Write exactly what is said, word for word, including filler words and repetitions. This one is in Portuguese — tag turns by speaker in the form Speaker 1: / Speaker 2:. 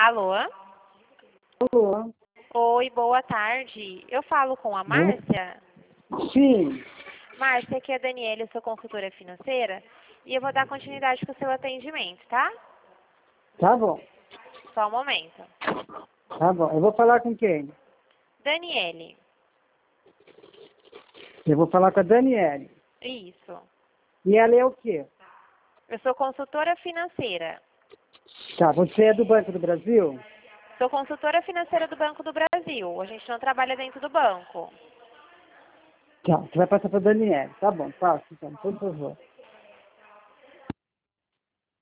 Speaker 1: Alô?
Speaker 2: Alô?
Speaker 1: Oi, boa tarde. Eu falo com a Márcia?
Speaker 2: Sim.
Speaker 1: Márcia, aqui é a Daniela, eu sou consultora financeira e eu vou dar continuidade com o seu atendimento, tá?
Speaker 2: Tá bom.
Speaker 1: Só um momento.
Speaker 2: Tá bom. Eu vou falar com quem?
Speaker 1: Daniele.
Speaker 2: Eu vou falar com a Daniele.
Speaker 1: Isso.
Speaker 2: E ela é o quê?
Speaker 1: Eu sou consultora financeira.
Speaker 2: Tá, você é do Banco do Brasil?
Speaker 1: Sou consultora financeira do Banco do Brasil. A gente não trabalha dentro do banco.
Speaker 2: Tá, você vai passar para a Daniele. Tá bom, passa então, por favor.